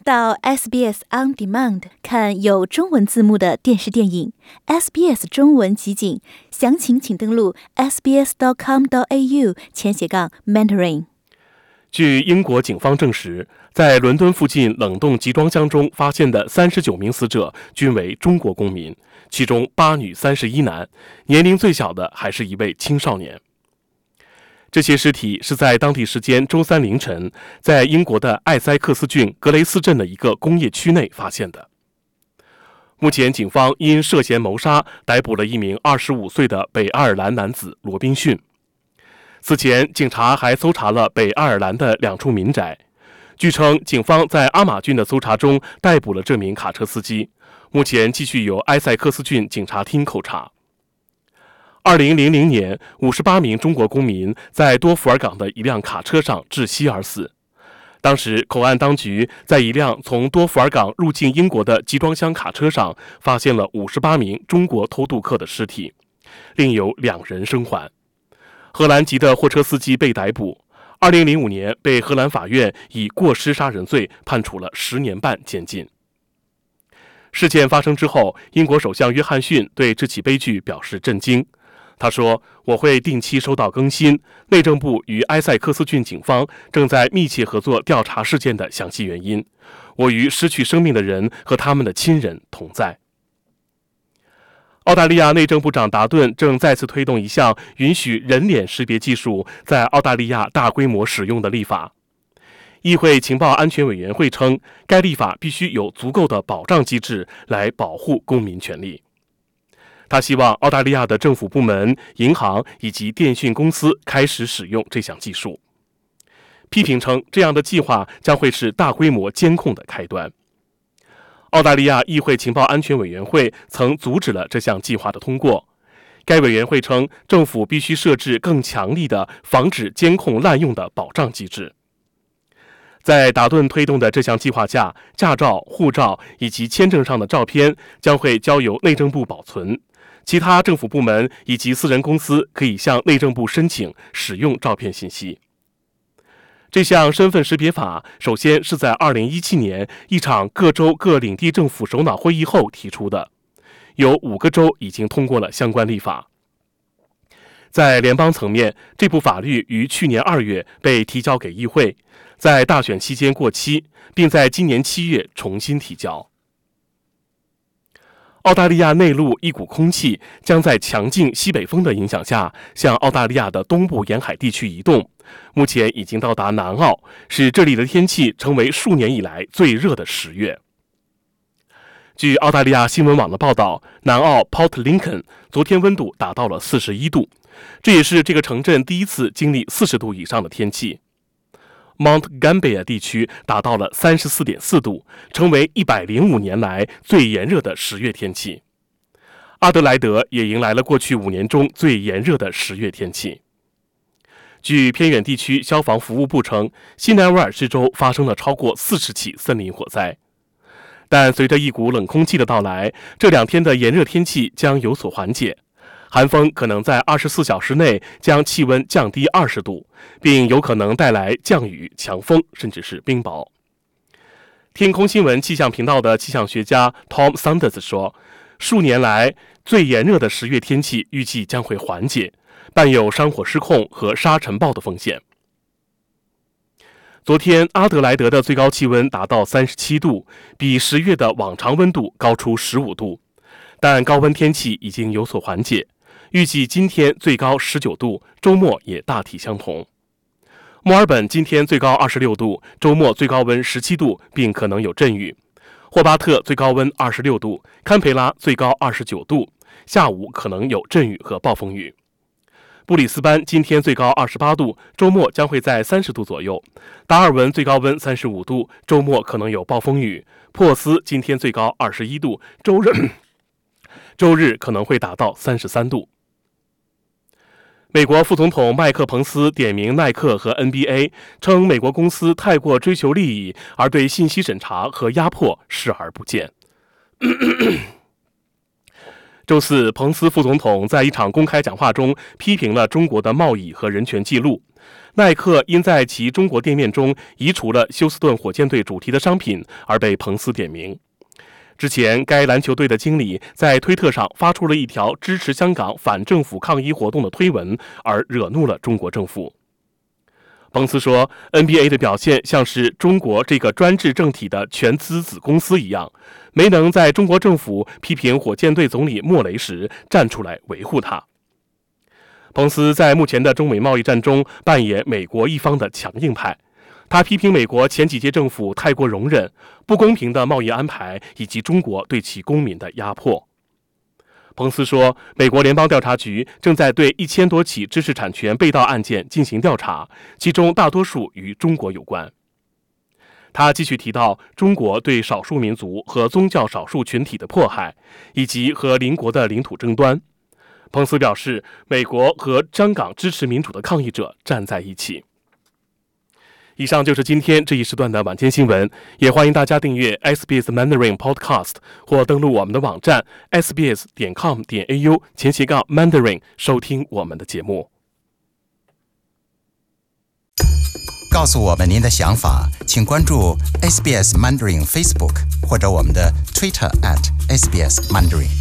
到 SBS On Demand 看有中文字幕的电视电影 SBS 中文集锦，详情请登录 sbs.com.au/Mandarin。 据英国警方证实，在伦敦附近冷冻集装箱中发现的39名死者均为中国公民，其中8女31男，年龄最小的还是一位青少年。这些尸体是在当地时间周三凌晨，在英国的艾塞克斯郡格雷斯镇的一个工业区内发现的。目前，警方因涉嫌谋杀逮捕了一名25岁的北爱尔兰男子罗宾逊。此前，警察还搜查了北爱尔兰的2处民宅。据称，警方在阿马郡的搜查中逮捕了这名卡车司机，目前继续由埃塞克斯郡警察厅扣查。2000年，58名中国公民在多福尔港的一辆卡车上窒息而死。当时，口岸当局在一辆从多福尔港入境英国的集装箱卡车上发现了58名中国偷渡客的尸体，另有2人生还。荷兰籍的货车司机被逮捕，2005年被荷兰法院以过失杀人罪判处了10年半监禁。事件发生之后，英国首相约翰逊对这起悲剧表示震惊。他说：“我会定期收到更新，内政部与埃塞克斯郡警方正在密切合作调查事件的详细原因。我与失去生命的人和他们的亲人同在。”澳大利亚内政部长达顿正再次推动一项允许人脸识别技术在澳大利亚大规模使用的立法。议会情报安全委员会称，该立法必须有足够的保障机制来保护公民权利。他希望澳大利亚的政府部门、银行以及电讯公司开始使用这项技术。批评称，这样的计划将会是大规模监控的开端。澳大利亚议会情报安全委员会曾阻止了这项计划的通过。该委员会称，政府必须设置更强力的防止监控滥用的保障机制。在达顿推动的这项计划下，驾照、护照以及签证上的照片将会交由内政部保存。其他政府部门以及私人公司可以向内政部申请使用照片信息。这项身份识别法首先是在2017年一场各州各领地政府首脑会议后提出的，有5个州已经通过了相关立法。在联邦层面，这部法律于去年2月被提交给议会，在大选期间过期，并在今年7月重新提交。澳大利亚内陆一股空气将在强劲西北风的影响下向澳大利亚的东部沿海地区移动，目前已经到达南澳，使这里的天气成为数年以来最热的10月。据澳大利亚新闻网的报道，南澳 Port Lincoln 昨天温度达到了41度，这也是这个城镇第一次经历40度以上的天气。Mount Gambier 地区达到了34.4度，成为105年来最炎热的10月天气。阿德莱德也迎来了过去5年中最炎热的10月天气。据偏远地区消防服务部称，西南威尔士州发生了超过40起森林火灾。但随着一股冷空气的到来，这2天的炎热天气将有所缓解。寒风可能在24小时内将气温降低20度，并有可能带来降雨、强风，甚至是冰雹。天空新闻气象频道的气象学家 Tom Saunders 说，数年来最炎热的10月天气预计将会缓解，伴有山火失控和沙尘暴的风险。昨天，阿德莱德的最高气温达到37度，比10月的往常温度高出15度，但高温天气已经有所缓解。预计今天最高19度，周末也大体相同。墨尔本今天最高26度，周末最高温17度，并可能有阵雨。霍巴特最高温26度，堪培拉最高29度，下午可能有阵雨和暴风雨。布里斯班今天最高28度，周末将会在30度左右。达尔文最高温35度，周末可能有暴风雨。珀斯今天最高21度，周日可能会达到33度。美国副总统麦克彭斯点名耐克和 NBA， 称美国公司太过追求利益，而对信息审查和压迫视而不见。周四，彭斯副总统在一场公开讲话中批评了中国的贸易和人权记录， 耐克因在其中国店面中移除了休斯顿火箭队主题的商品而被彭斯点名。之前，该篮球队的经理在推特上发出了一条支持香港反政府抗议活动的推文，而惹怒了中国政府。彭斯说 NBA 的表现像是中国这个专制政体的全资子公司一样，没能在中国政府批评火箭队总理莫雷时站出来维护他。彭斯在目前的中美贸易战中扮演美国一方的强硬派，他批评美国前几届政府太过容忍不公平的贸易安排以及中国对其公民的压迫。彭斯说，美国联邦调查局正在对1000多起知识产权被盗案件进行调查，其中大多数与中国有关。他继续提到中国对少数民族和宗教少数群体的迫害，以及和邻国的领土争端。彭斯表示，美国和香港支持民主的抗议者站在一起。以上就是今天这一时段的晚间新闻，也欢迎大家订阅 SBS Mandarin Podcast 或登录我们的网站 sbs.com.au/Mandarin 收听我们的节目。 告诉我们您的想法，请关注 SBS Mandarin Facebook 或者我们的 Twitter @SBS Mandarin。